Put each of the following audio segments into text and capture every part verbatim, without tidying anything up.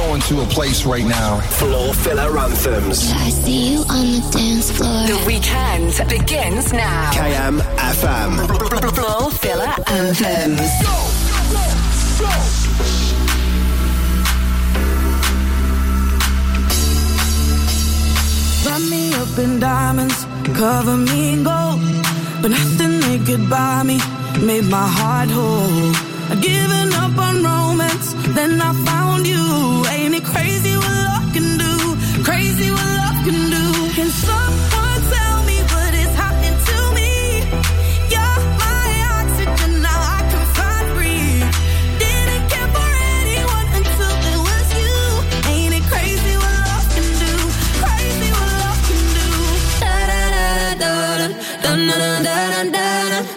going to a place right now. Floor Filler Anthems. Yeah, I see you on the dance floor. The weekend begins now. K M F M. Floor Filler Anthems. Go, go, go. Wrap me up in diamonds, cover me in gold, but nothing they could buy me made my heart whole. I'd given up on romance, then I found you. Ain't it crazy what love can do? Crazy what love can do. Can someone tell me what is happening to me? You're my oxygen, now I can find breathe. Didn't care for anyone until it was you. Ain't it crazy what love can do? Crazy what love can do. Da da da da da da da da da da.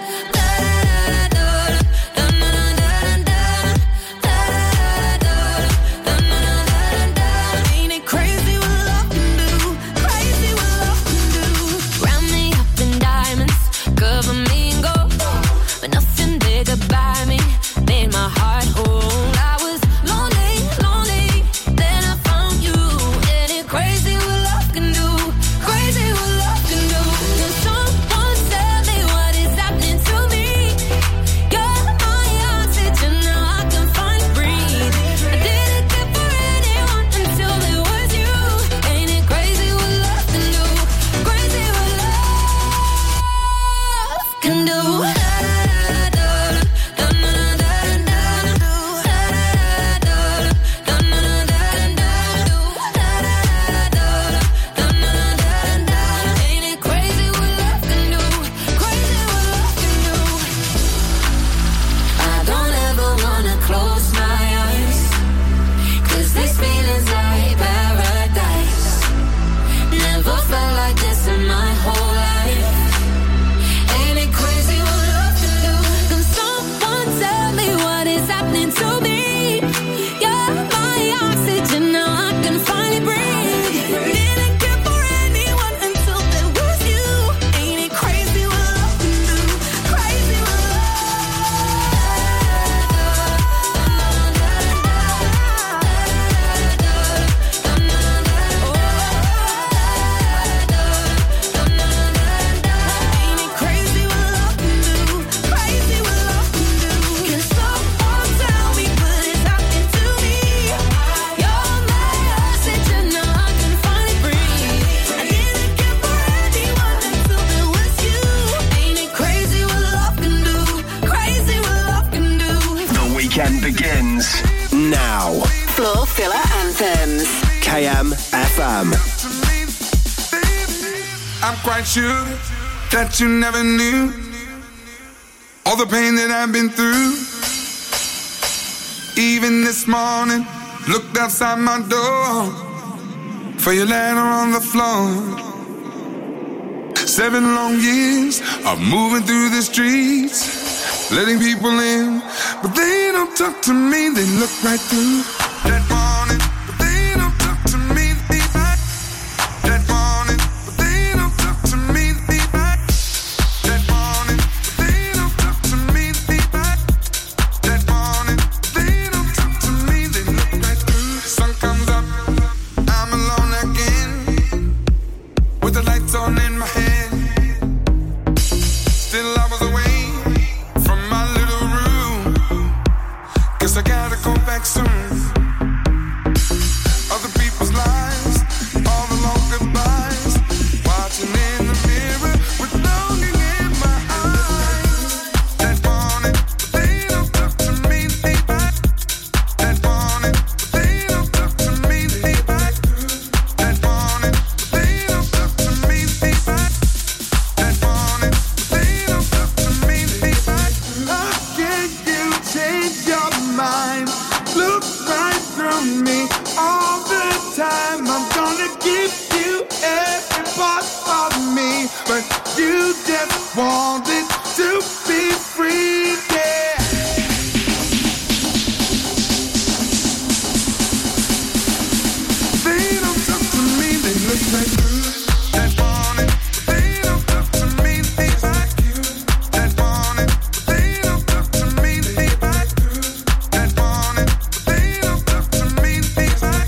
Sure that you never knew all the pain that I've been through. Even this morning, looked outside my door for your letter on the floor. Seven long years of moving through the streets, letting people in, but they don't talk to me. They look right through that morning, but they don't talk to me. That morning. Baby,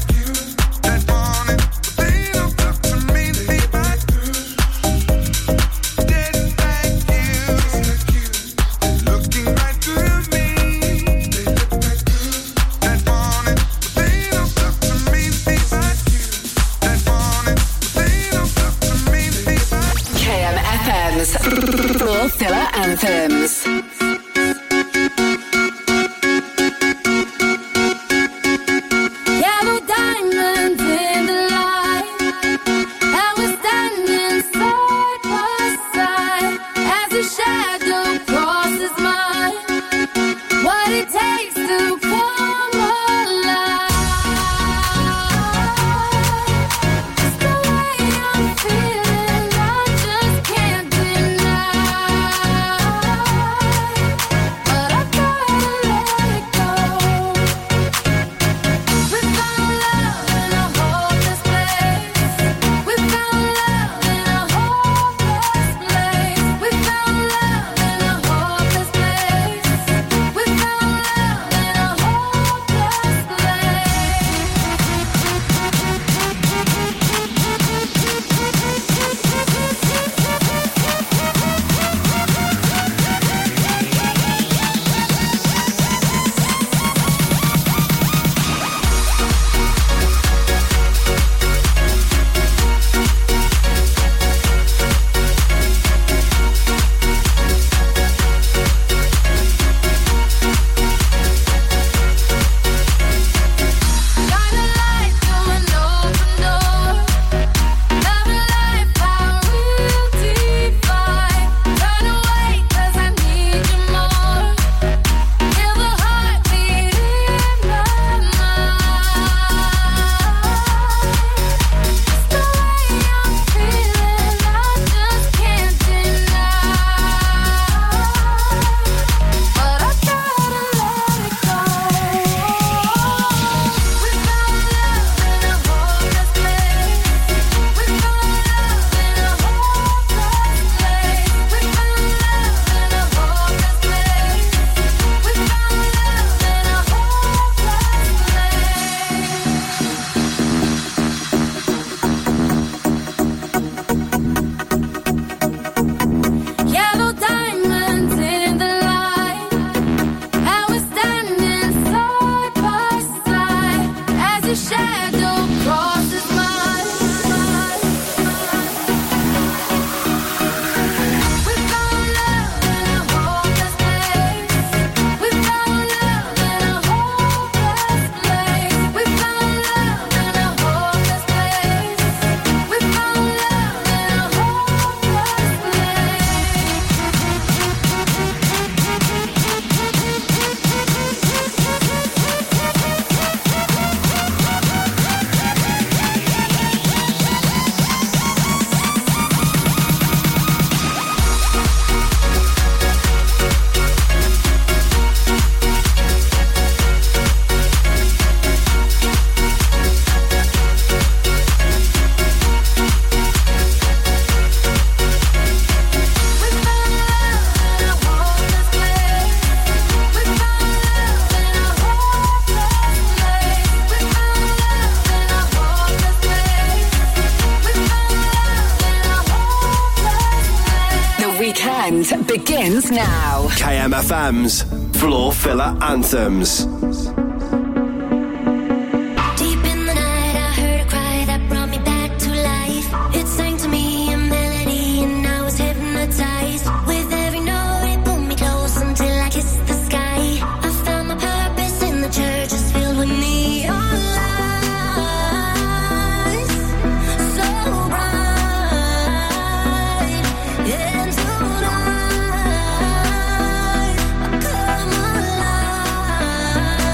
shadow crosses mine. Begins now. K M F M's Floor Filler Anthems. Alive.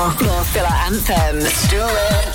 more Floor Filler Anthems. Let's do it.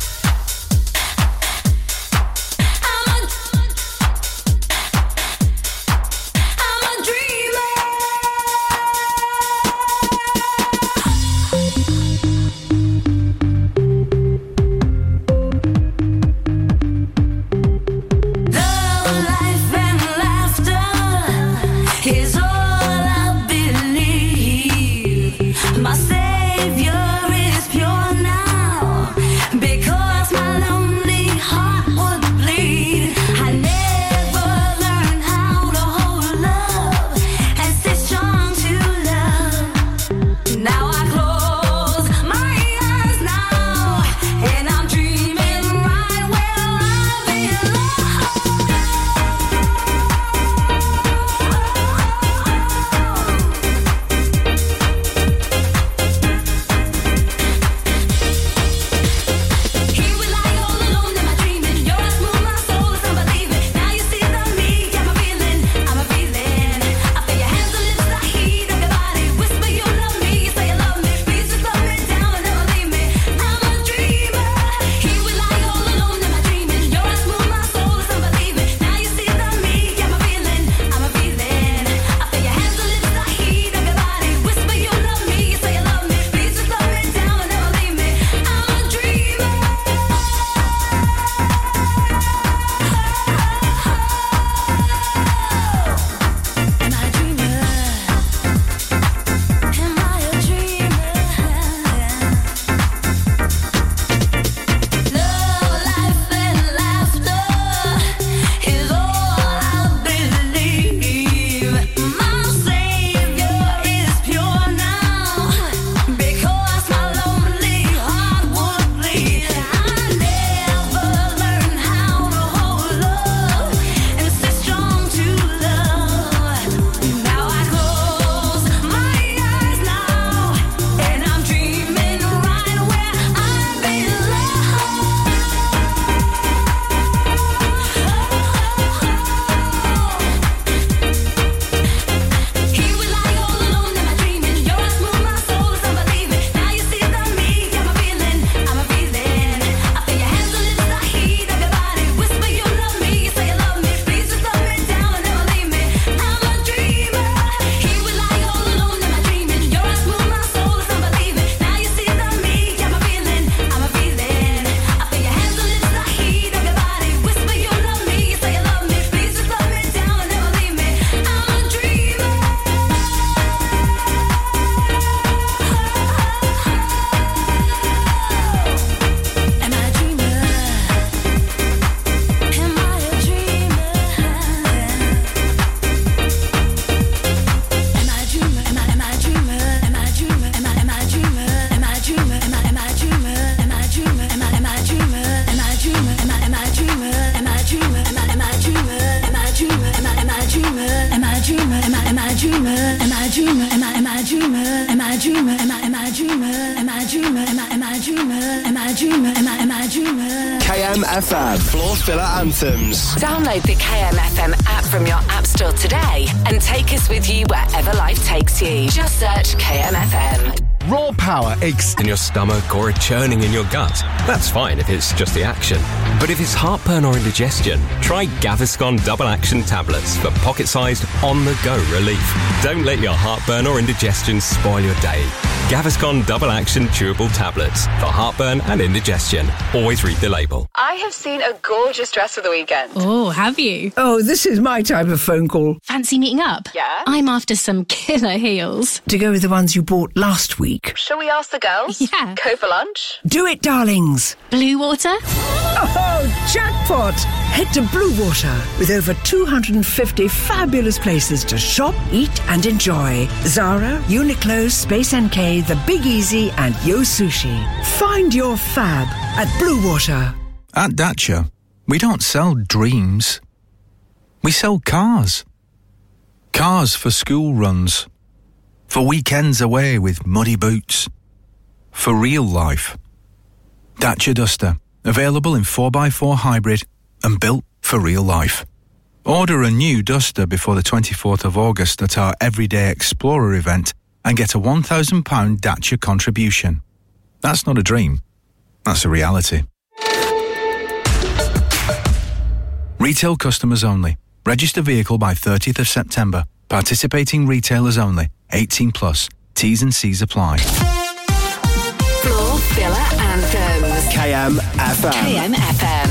K M F M Floor Filler Anthems. Download the K M F M app from your app store today and take us with you wherever life takes you. Just search K M F M. Raw power aches in your stomach or a churning in your gut. That's fine if it's just the action. But if it's heartburn or indigestion, try Gaviscon Double Action Tablets for pocket-sized, on-the-go relief. Don't let your heartburn or indigestion spoil your day. Gaviscon Double Action Chewable Tablets for heartburn and indigestion. Always read the label. I have seen a gorgeous dress for the weekend. Oh, have you? Oh, this is my type of phone call. Fancy meeting up? Yeah. I'm after some killer heels. To go with the ones you bought last week. Shall we ask the girls? Yeah. Go for lunch? Do it, darlings. Blue Water? Oh, jackpot! Head to Blue Water with over two hundred fifty fabulous places to shop, eat and enjoy. Zara, Uniqlo, Space N K, The Big Easy and Yo Sushi. Find your fab at Blue Water. At Dacia, we don't sell dreams. We sell cars. Cars for school runs. For weekends away with muddy boots. For real life. Dacia Duster. Available in four by four hybrid and built for real life. Order a new Duster before the twenty-fourth of August at our Everyday Explorer event and get a one thousand pounds Dacia contribution. That's not a dream. That's a reality. Retail customers only. Register vehicle by thirtieth of September. Participating retailers only. eighteen plus. T's and C's apply. Floor Filler Anthems. K M F M. K M F M.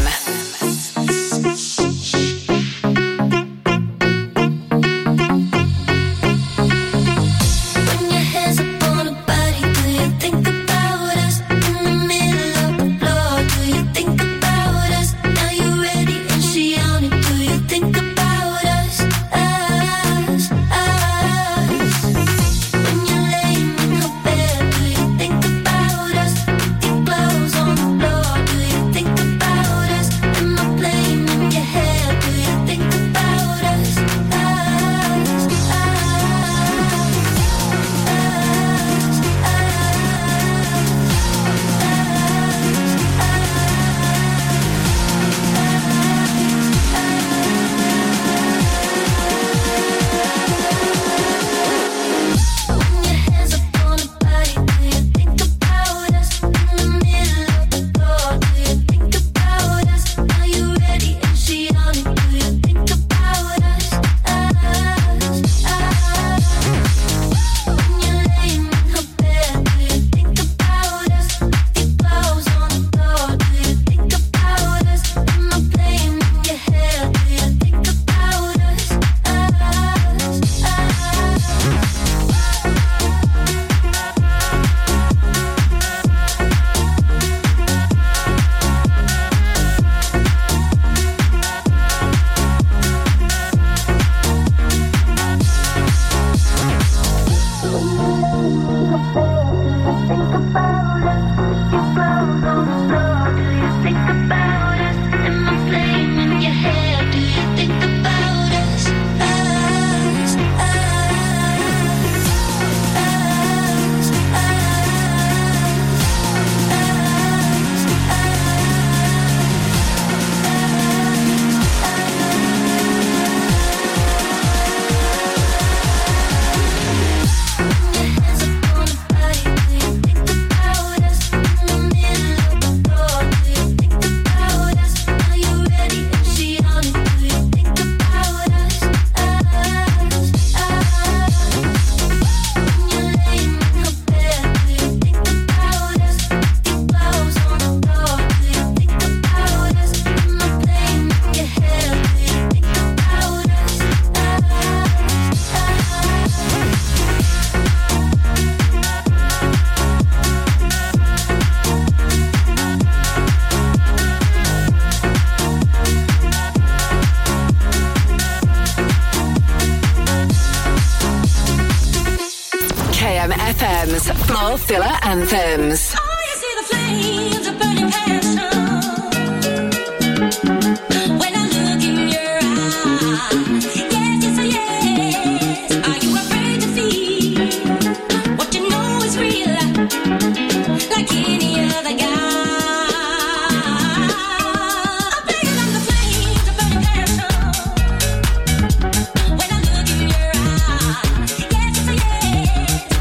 Floor Filler Anthems.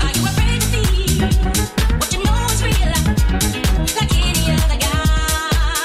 What you know is real, like any other guy.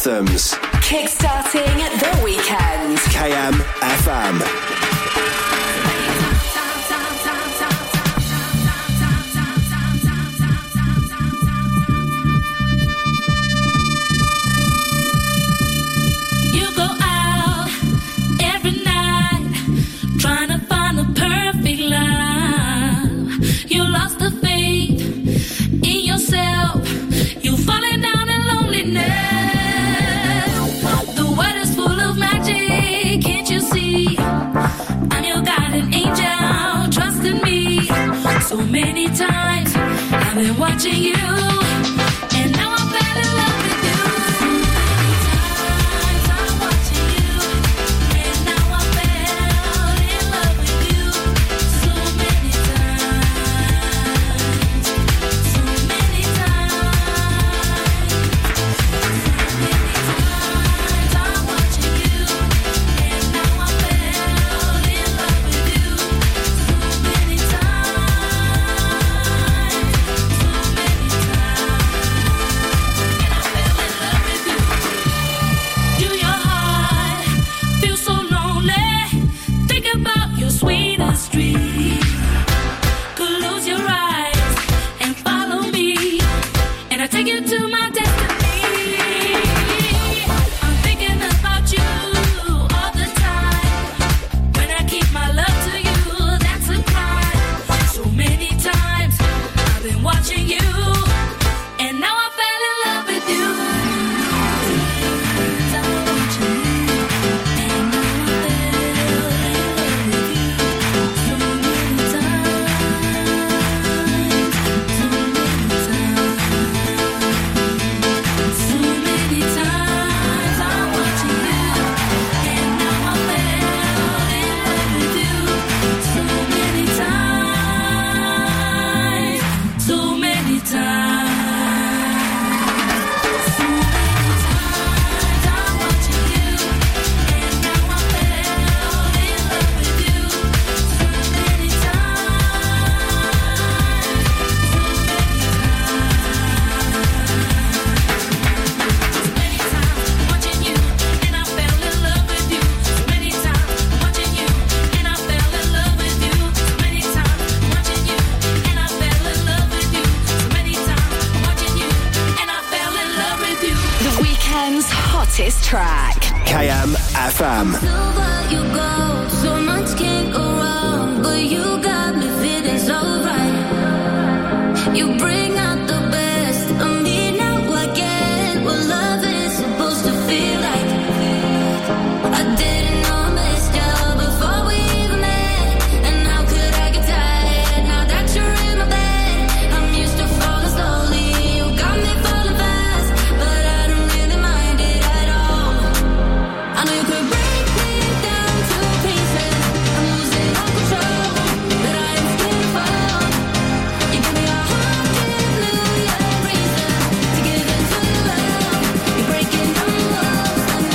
anthems. Kickstarting the weekend. K M F M. So many times I've been watching you, and now I fell in love with you. So many times I'm watching you, and now I fell in love with you. So many times, so many times, so many times I'm watching you, and now I fell in love with you. So many times. hottest track. K M F M. You go, so much can't go wrong, but you got me feeling so right. You bring out the best of me, now I get what love is supposed to feel like. I didn't know this job before we even met, and how could I get tired now that you're in my bed? I'm used to falling slowly, you got me falling fast, but I don't really mind it at all. I know you could break me down to pieces, I'm losing all control, but I am still fall. You give me a hundred million reasons to give into your love. You're breaking down walls, I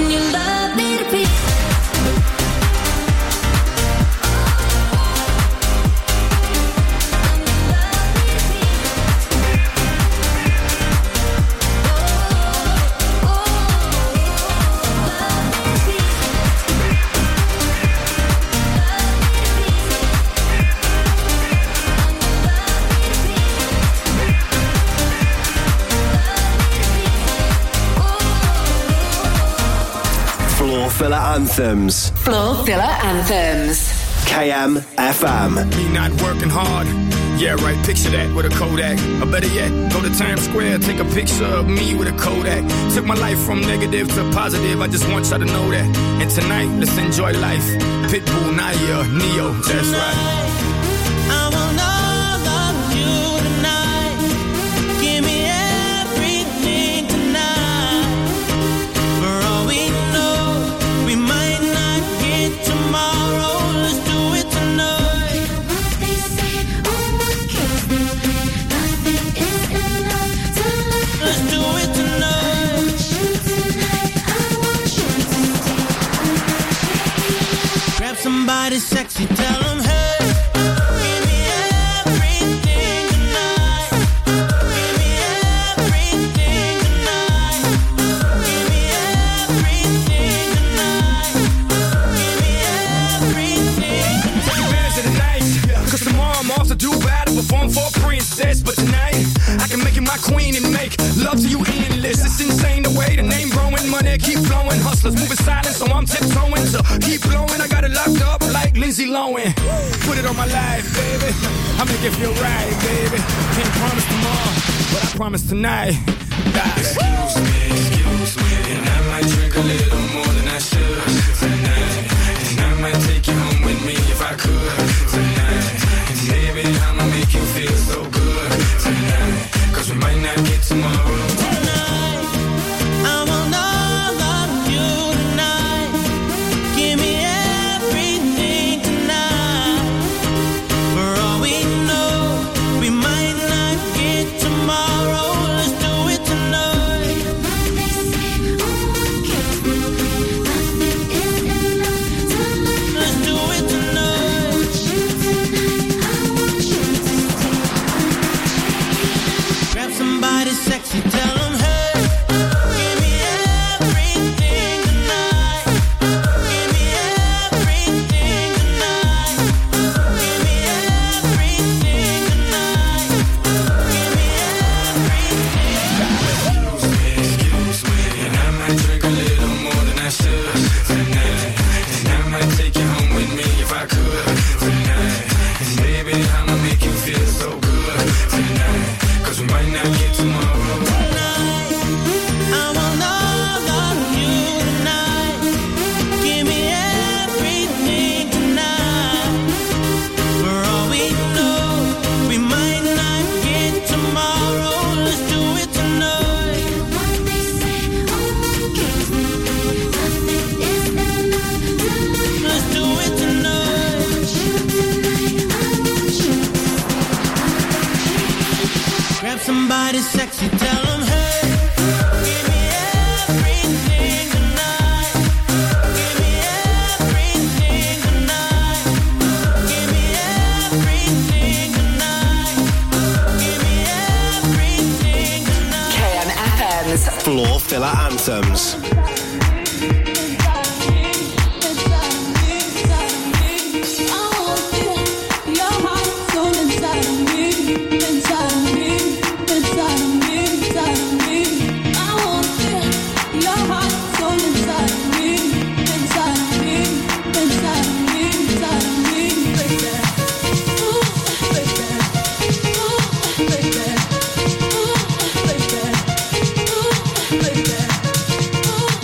when you love me to be. Filler Anthems. Floor Filler Anthems. K M F M. Me not working hard. Yeah, right, picture that with a Kodak. Or better yet, go to Times Square, take a picture of me with a Kodak. Took my life from negative to positive, I just want y'all to know that. And tonight, let's enjoy life. Pitbull, Naya, Neo, that's right. Somebody sexy, tell them, hey, give me everything tonight. Give me everything tonight. Give me everything tonight. Give me everything tonight. Take advantage of the night, cause tomorrow I'm off to do battle, perform for a princess. But tonight, I can make you my queen and make love to you endless. It's insane the way the name growing, money keep flowing. Hustlers moving silent, so I'm tiptoeing. So keep blowing, I got it locked up like Lindsay Lohan. Put it on my life, baby. I'm gonna give you a ride, baby. Can't promise tomorrow, but I promise tonight. God. Excuse me, excuse me, and I might drink a little more than I should tonight. And I might take you home with me if I could tonight. And maybe I'ma make you feel so good tonight. Cause we might not get tomorrow. Tonight, I want all of you tonight. Give me everything tonight. For all we know, we might not get tomorrow. Let's do it tonight. Let's do it tonight. Grab somebody sexy, tell them, hey, give me everything tonight. Give me everything tonight. Give me everything tonight. Give me everything. Excuse me, excuse me, and I might drink a little more than I should tonight. And I might take you home with me if I could tonight. And baby, I'ma make you feel so good tonight. Cause we might not get tomorrow. Tonight, I want all of you tonight. Give me everything tonight. For all we know, we might not get tomorrow. Let's do it tonight. Let's do it tonight. Grab somebody sexy, tell them, hey, give me everything tonight. Give me everything tonight. Give me everything tonight. Give me everything tonight. K M F M's Floor Filler Anthems. Ooh,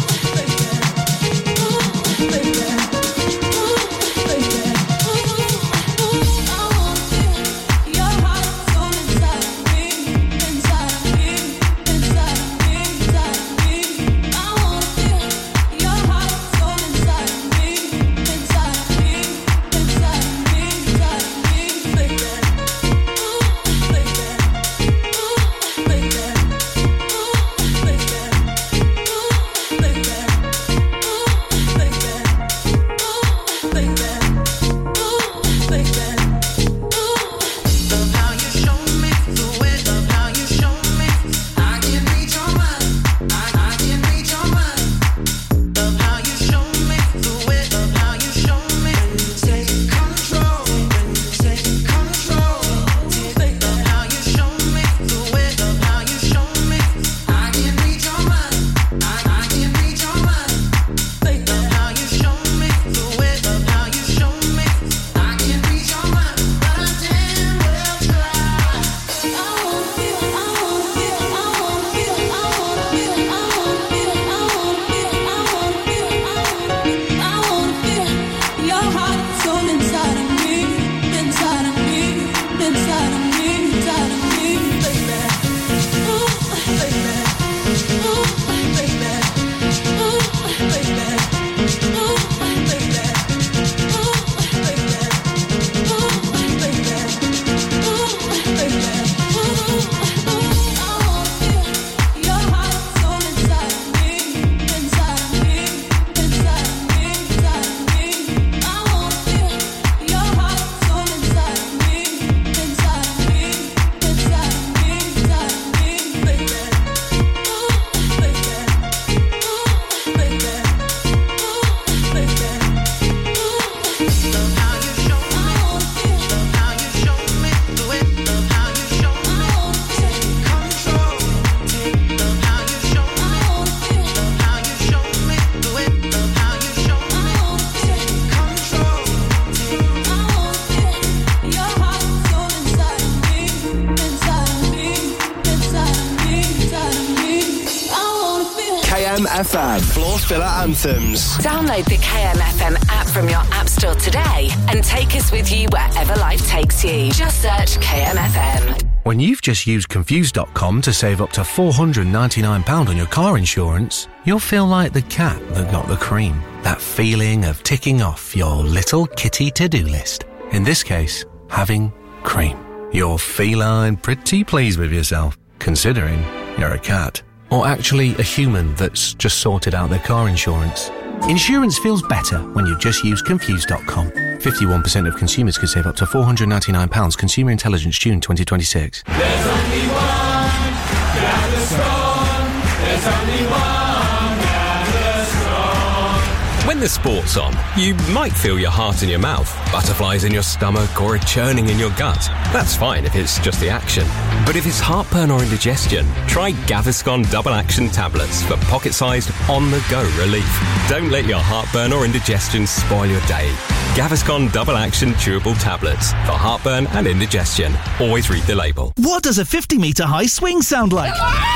F M. Floor Filler Anthems. Download the K M F M app from your app store today and take us with you wherever life takes you. Just search K M F M. When you've just used Confused dot com to save up to four hundred ninety-nine pounds on your car insurance, you'll feel like the cat that got the cream. That feeling of ticking off your little kitty to-do list. In this case, having cream. You're feline pretty pleased with yourself, considering you're a cat. Or actually a human that's just sorted out their car insurance. Insurance feels better when you just use Confused dot com. fifty-one percent of consumers could save up to four hundred ninety-nine pounds. Consumer Intelligence, June twenty twenty-six. There's only one, Gaviscon. There's only one, Gaviscon. When the sport's on, you might feel your heart in your mouth, butterflies in your stomach, or a churning in your gut. That's fine if it's just the action. But if it's heartburn or indigestion, try Gaviscon Double Action Tablets for pocket-sized, on-the-go relief. Don't let your heartburn or indigestion spoil your day. Gaviscon Double Action Chewable Tablets for heartburn and indigestion. Always read the label. What does a fifty metre high swing sound like?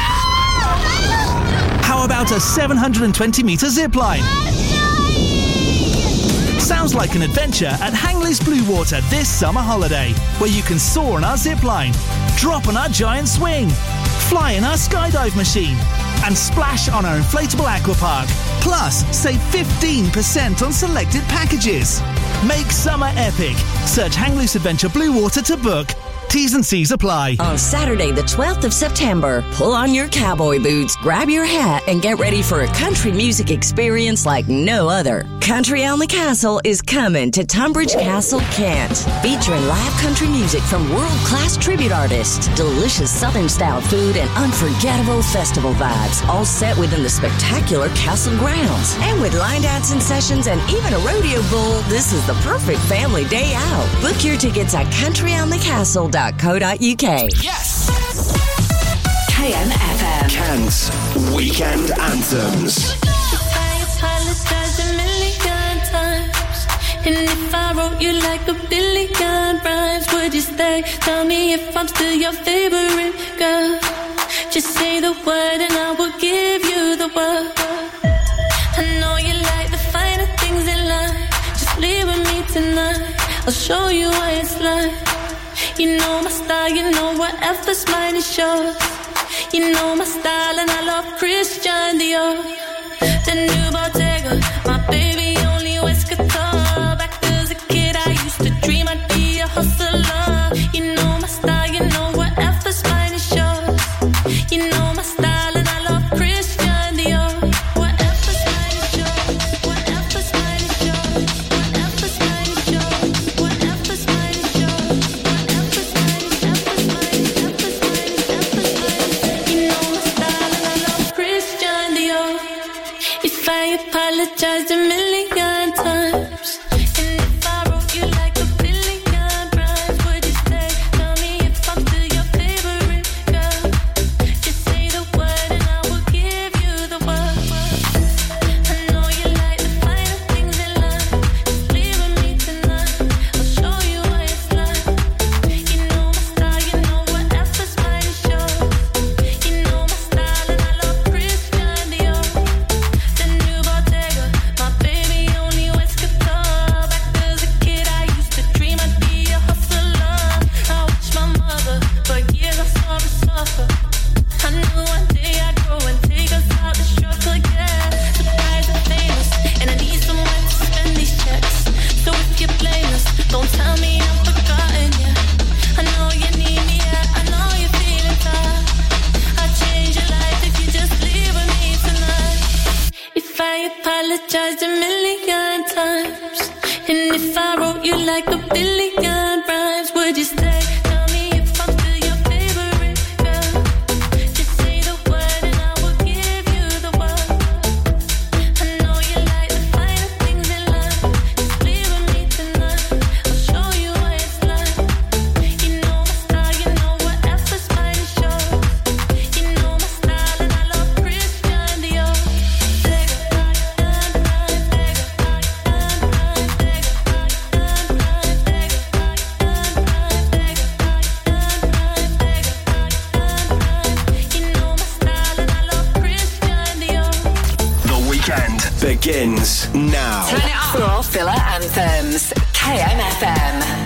How about a seven hundred twenty metre zip line? Sounds like an adventure at Hangley's Blue Water this summer holiday, where you can soar on our zip line, drop on our giant swing, fly in our skydive machine, and splash on our inflatable aqua park. Plus, save fifteen percent on selected packages. Make summer epic. Search Hangley's Adventure Blue Water to book. T's and C's apply. On Saturday, the twelfth of September, pull on your cowboy boots, grab your hat, and get ready for a country music experience like no other. Country on the Castle is coming to Tunbridge Castle, Kent, featuring live country music from world-class tribute artists, delicious Southern-style food, and unforgettable festival vibes, all set within the spectacular castle grounds. And with line dancing sessions and even a rodeo bull, this is the perfect family day out. Book your tickets at country on the castle dot co dot uk. Yes! K M F M. Kent's Weekend Anthems. I apologize a million times. And if I wrote you like a billion rhymes, would you stay? Tell me if I'm still your favorite girl. Just say the word and I will give you the world. I know you like the finer things in life. Just leave with me tonight. I'll show you what it's like. You know my style, you know whatever's mine is yours. You know my style and I love Christian Dior. The new Bottega, my baby only wears couture. Back as a kid I used to dream I'd be a hustler. You know my style, you know whatever's mine is yours. You know my style and I love Christian Dior. Whatever's mine is yours. Whatever's mine is yours. Whatever's mine is yours. Whatever's mine is yours. Whatever's mine is, whatever's mine is, whatever's mine is, whatever's mine is. You know my style and I love Christian Dior. If I apologize a million times, and if I wrote you like a billion rhymes, would you stay? Tell me if I'm still your favorite girl. Just say the word and I will give you the world. I know you like the finer things in life. Just leave with me tonight. I'll show you what it's like. You know my style, you know whatever's mine is yours. You know my style and I love Christian Dior. The new Bottega, my baby only wears couture. Back as a kid I used to dream I'd be a hustler. I watched my mother, for years I saw her suffer. I knew one day I'd grow and take us out the struggle, yeah. Surprised and famous, and I need someone to spend these checks. So if you're blameless, don't tell me I'm forgotten, yeah. I know you need me, yeah. I know you're feeling tired. I'll change your life if you just leave with me tonight. If I apologize a million times, and if I wrote you like a billion rhymes, would you stay? Tell me if I'm still your favorite girl. Just say the word and I will give you the world. I know you like the finer things in life. Just leave with me tonight. I'll show you what it's like. You know my style, you know whatever's mine is yours. You know my style and I love Christian Dior. Take begins now. Turn it up. Floor Filler Anthems. K M F M.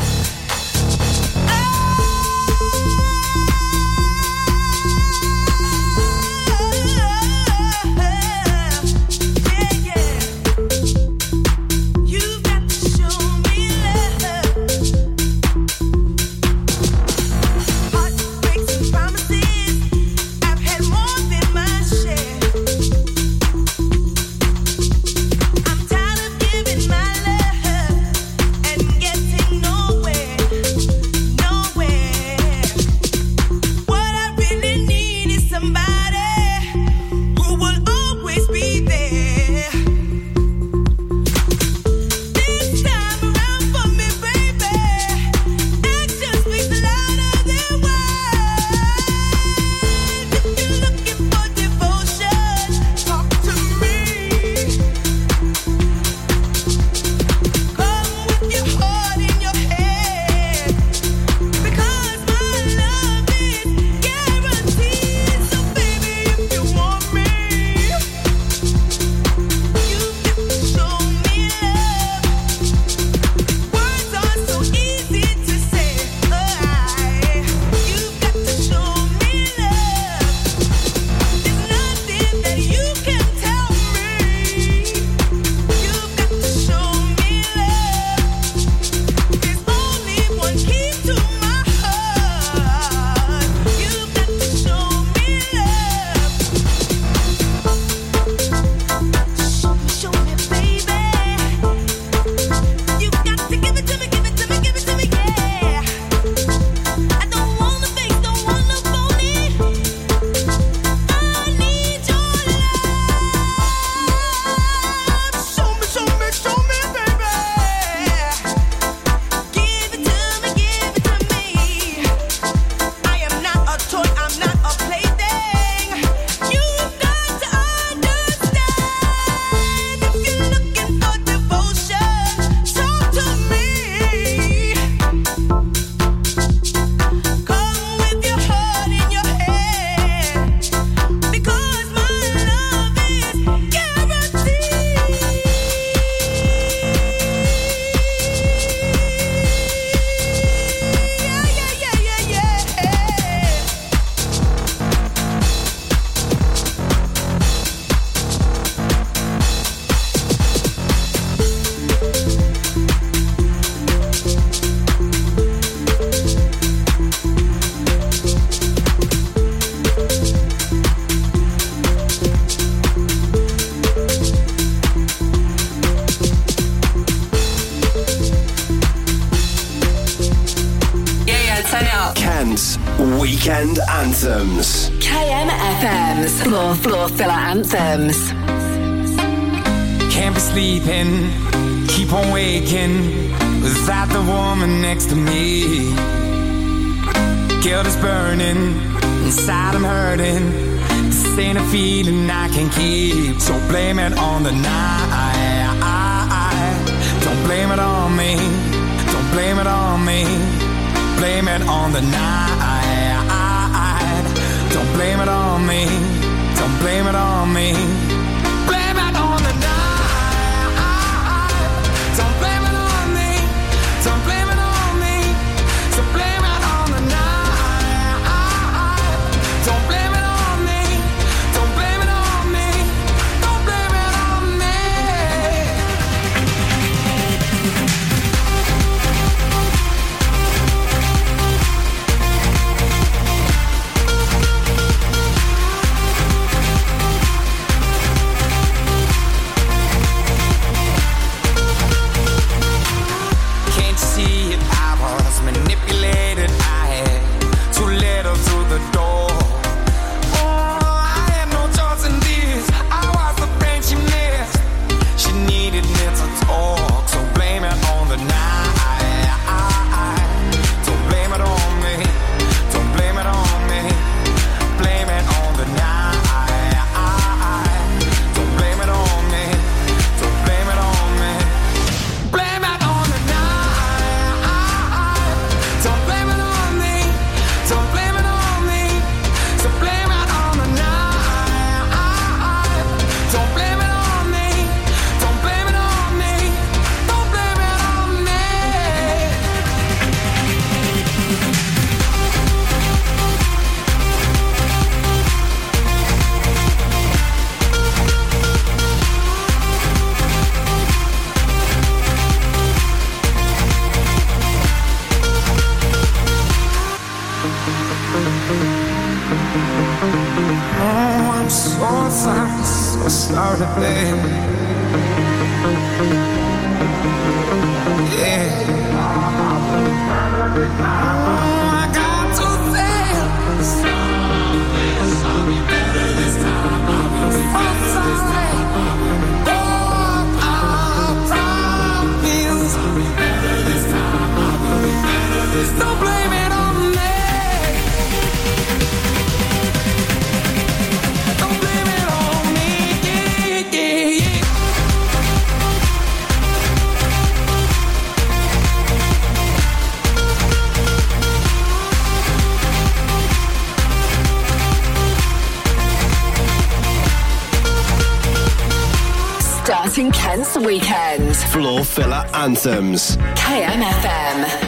Weekend Anthems. K M F M's Floor Floor Filler Anthems. Can't be sleeping, keep on waking without the woman next to me. Guilt is burning, inside I'm hurting. This ain't a feeling I can keep. So blame it on the night. Don't blame it on me. Don't blame it on me. Blame it on the night. Don't blame it on me. Don't blame it on me. Blame it on the night. Don't blame it on me. Don't blame it on me. So blame it on the night. Don't blame it on me. Don't blame it on me. Don't blame it on me. Starting Kent's weekend. Floor Filler Anthems. K M F M.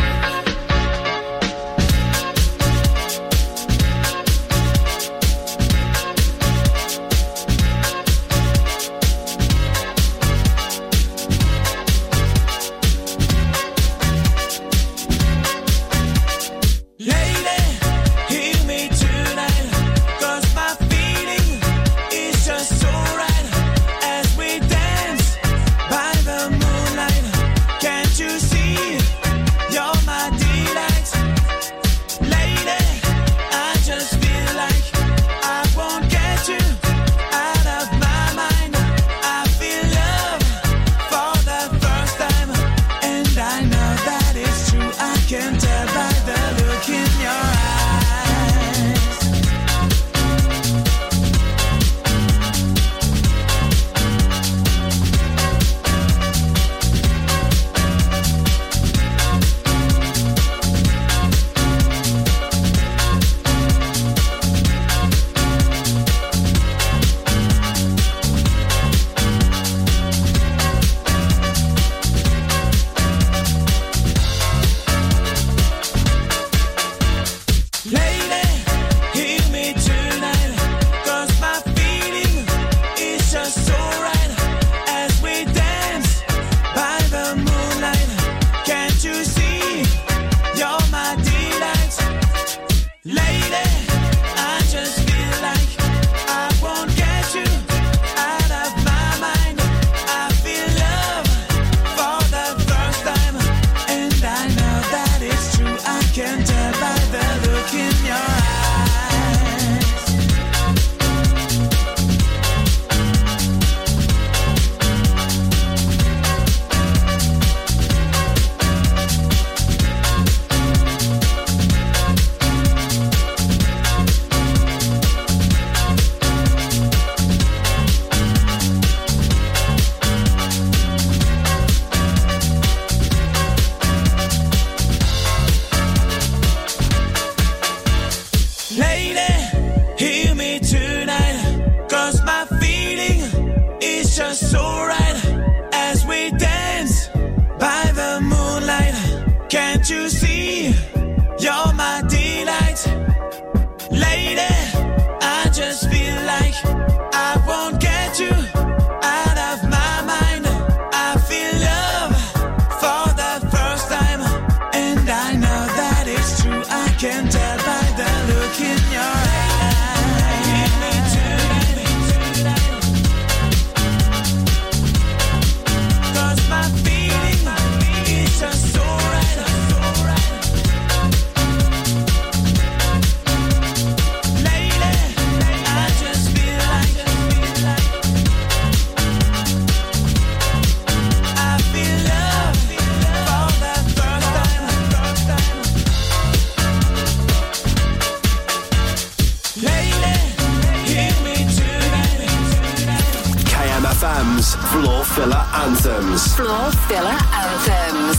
Floor Filler Anthems. Floor Filler Anthems.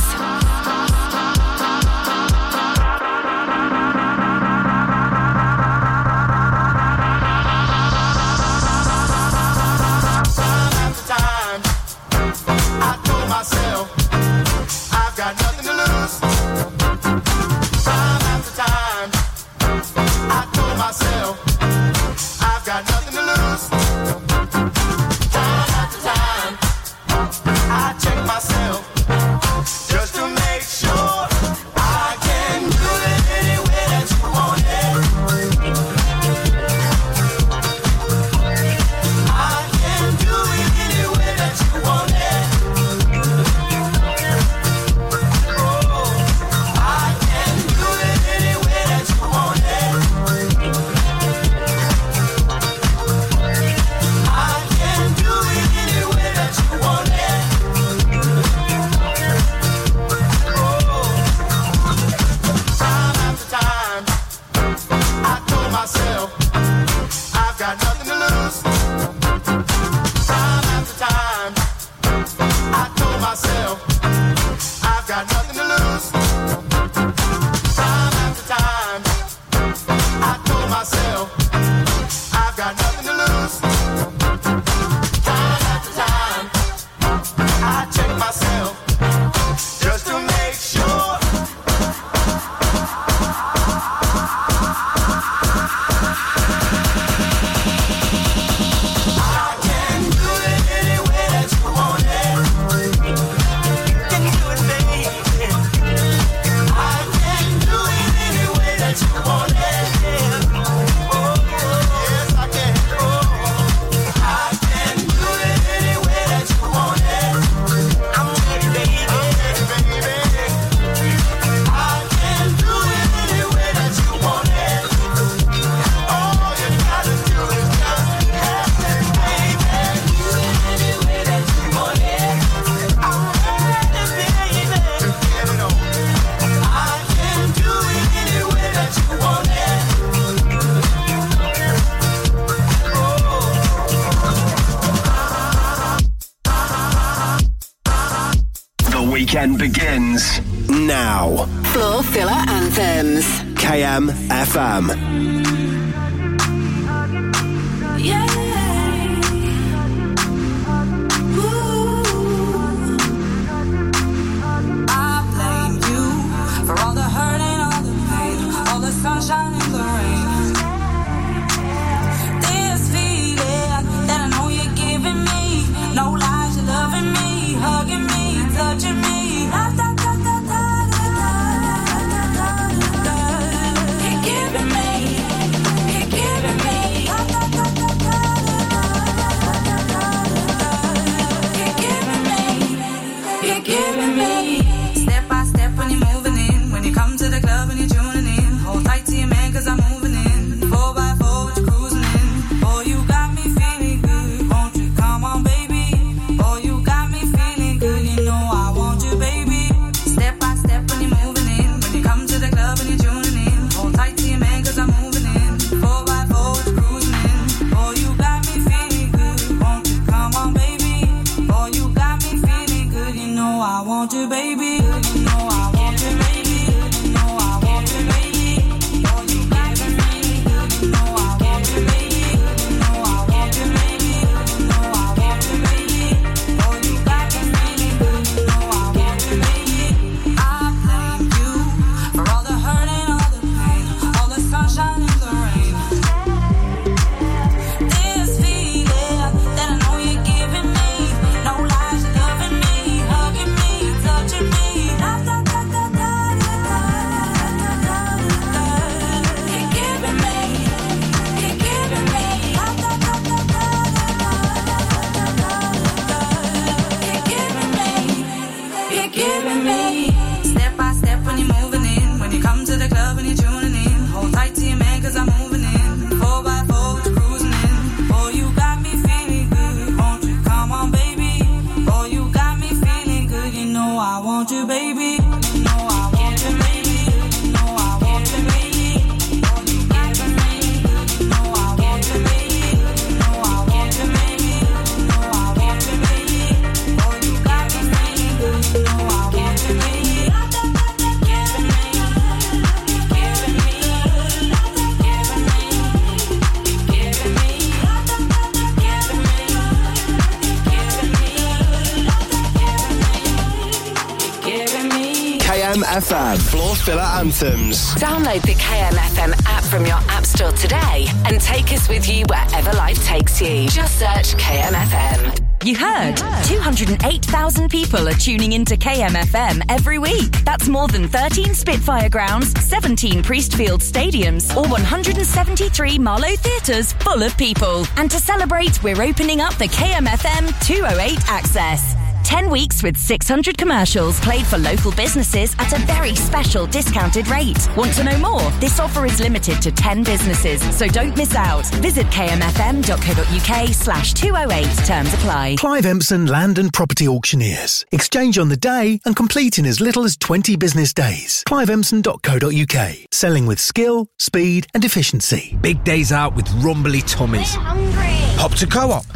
I can do weekend begins now. Floor Filler Anthems. K M F M. Yeah. Sunshine in the rain. This feeling that I know you're giving me. No lies, you're loving me, hugging me, touching me. Da, da, da, da, da, da, da, da, da. You're giving me, you're giving me. Da, da, da, da, da, da, da, da, da. You're giving me, you're giving me. Step by step when you're moving in. When you come to the club and you're tuning in. Hold tight to your man cause I'm moving in. Four by four with you cruising in. Boy, you got me feeling good. Won't you come on, baby? Boy, you got me feeling good. You know I want you, baby. Step by step when you're moving in. When you come to the club and you're tuning in. Hold tight to your man cause I'm moving in. Four by four with you cruising in. Boy, you got me feeling good. Won't you come on, baby? Boy, you got me feeling good. You know I want you, baby. You know I want you, baby. You know I want you, baby. F M. Floor Filler Anthems. Download the K M F M app from your app store today and take us with you wherever life takes you. Just search K M F M. You heard? two hundred eight thousand people are tuning into K M F M every week. That's more than thirteen Spitfire grounds, seventeen Priestfield stadiums, or one hundred seventy-three Marlow theatres full of people. And to celebrate, we're opening up the K M F M two oh eight Access. ten weeks with six hundred commercials played for local businesses at a very special discounted rate. Want to know more? This offer is limited to ten businesses, so don't miss out. Visit kmfm.co.uk slash 208. Terms apply. Clive Empson Land and Property Auctioneers. Exchange on the day and complete in as little as twenty business days. clive empson dot co dot uk. Selling with skill, speed and efficiency. Big days out with rumbly tummies. We're hungry. Hop to Co-op.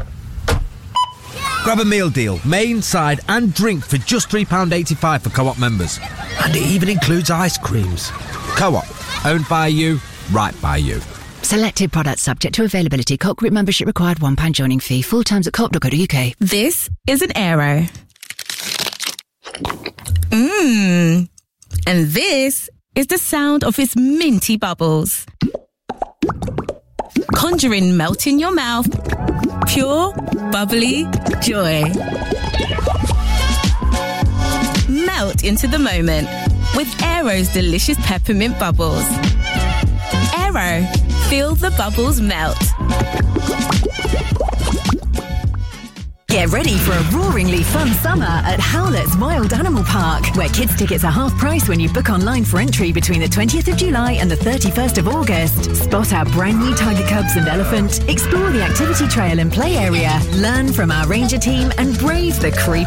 Grab a meal deal, main, side and drink for just three pounds eighty-five for Co-op members. And it even includes ice creams. Co-op, owned by you, right by you. Selected products subject to availability. Co-op group membership required, one pound joining fee. Full terms at co op dot co dot uk. This is an Aero. Mmm. And this is the sound of its minty bubbles. Conjuring melt in your mouth. Pure, bubbly joy. Melt into the moment with Aero's delicious peppermint bubbles. Aero, feel the bubbles melt. Get ready for a roaringly fun summer at Howlett's Wild Animal Park, where kids' tickets are half price when you book online for entry between the twentieth of July and the thirty-first of August. Spot our brand new tiger cubs and elephant, explore the activity trail and play area, learn from our ranger team and brave the creepy